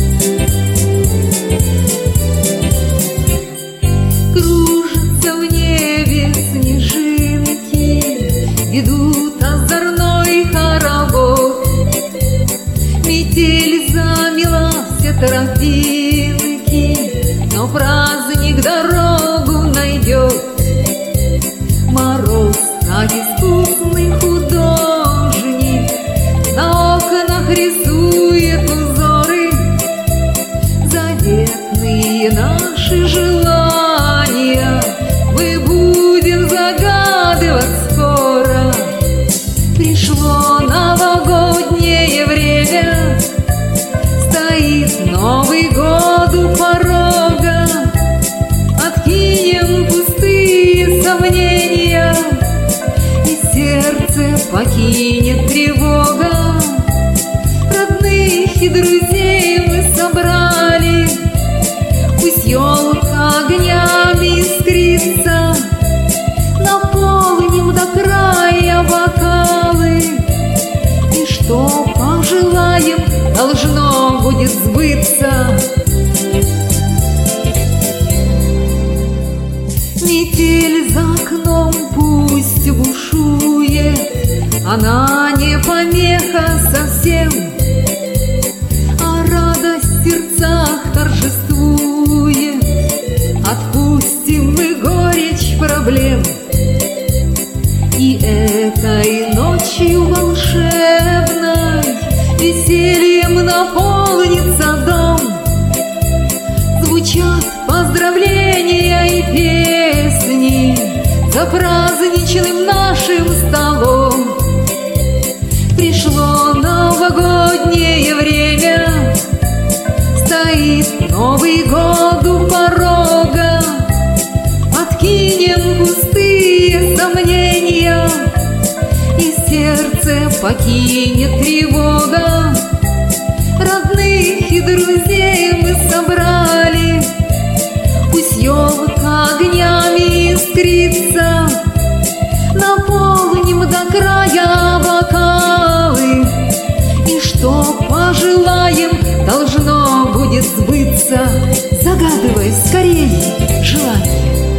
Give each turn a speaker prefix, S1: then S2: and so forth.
S1: Кружатся в небе снежинки, ведут озорной хоровод. Метель замела все тропинки, но праздник дорогу найдет. Мороз, как искусный художник, на окнах рисует узоры. Заветные наши желания мы будем загадывать скоро. Пришло новогоднее время, стоит Новый год у порога. Откинем пустые сомнения, и сердце покинет тревога. Родных и друзей мы собрали, пусть елка огнями искрится. Наполним до края бокалы, и что пожелаем, должно будет сбыться. Метель за окном пусть бушует, она не помеха совсем, а радость в сердцах торжествует. Отпустим мы горечь проблем, и этой ночью волшебной весельем наполнится дом. Звучат поздравления и песни за праздничным нашим столом. Пришло новогоднее время, стоит Новый год у порога. Откинем пустые сомнения, и сердце покинет тревога. Родных и друзей мы собрали, пусть елка огнями искрится. Наполним до края бокалы, и что пожелаем, должно будет сбыться. Загадывай скорее желание.